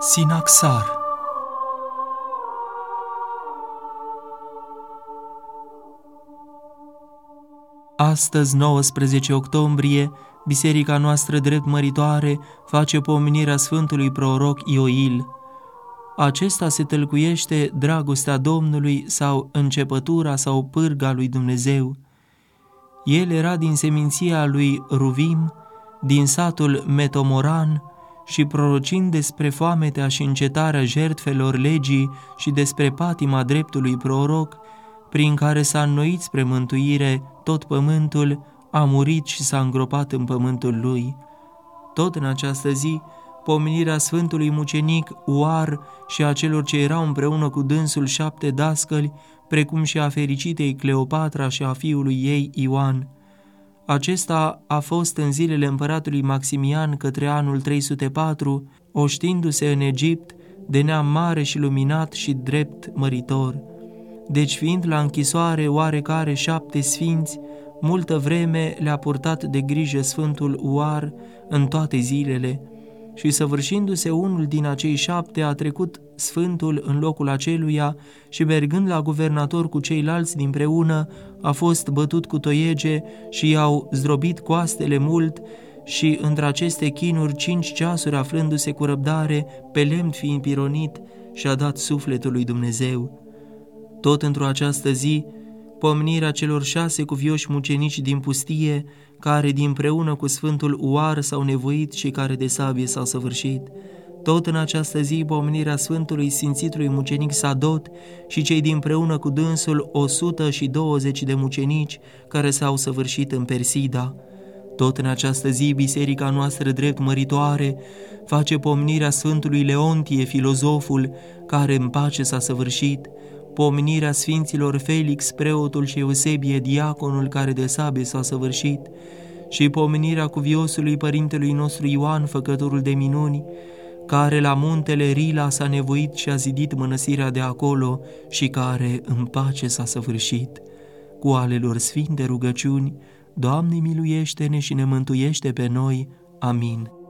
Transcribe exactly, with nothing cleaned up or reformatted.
Sinaxar. Astăzi, nouăsprezece octombrie, biserica noastră drept măritoare face pomenirea Sfântului Proroc Ioil. Acesta se tălcuiește dragostea Domnului sau începătura sau pârga lui Dumnezeu. El era din seminția lui Ruvim, din satul Metomoran, și prorocind despre foametea și încetarea jertfelor legii și despre patima dreptului proroc, prin care s-a înnoit spre mântuire tot pământul, a murit și s-a îngropat în pământul lui. Tot în această zi, pomenirea Sfântului Mucenic Oar și a celor ce erau împreună cu dânsul șapte dascăli, precum și a fericitei Cleopatra și a fiului ei Ioan. Acesta a fost în zilele împăratului Maximian către anul trei sute patru, oștindu-se în Egipt de neam mare și luminat și drept măritor. Deci fiind la închisoare oarecare șapte sfinți, multă vreme le-a purtat de grijă Sfântul Oar în toate zilele, și săvârșindu-se unul din acei șapte, a trecut Sfântul în locul aceluia și, mergând la guvernator cu ceilalți dinpreună, a fost bătut cu toiege și i-au zdrobit coastele mult și între aceste chinuri cinci ceasuri, aflându-se cu răbdare, pe lemn fiind pironit, și-a dat sufletul lui Dumnezeu. Tot într-o această zi, pomenirea celor șase cuvioși mucenici din pustie, care dinpreună cu Sfântul Oar s-au nevoit și care de sabie s-au săvârșit. Tot în această zi, pomenirea Sfântului Sfințitului Mucenic Sadot și cei dinpreună cu dânsul o sută și douăzeci de mucenici care s-au săvârșit în Persida. Tot în această zi, biserica noastră drept măritoare face pomenirea Sfântului Leontie, filozoful, care în pace s-a săvârșit, pomenirea Sfinților Felix, preotul, și Eusebie, diaconul, care de sabie s-a săvârșit, și pomenirea cuviosului părintelui nostru Ioan, făcătorul de minuni, care la muntele Rila s-a nevoit și a zidit mănăstirea de acolo și care în pace s-a săvârșit. Cu ale lor sfinte rugăciuni, Doamne, miluiește-ne și ne mântuiește pe noi. Amin.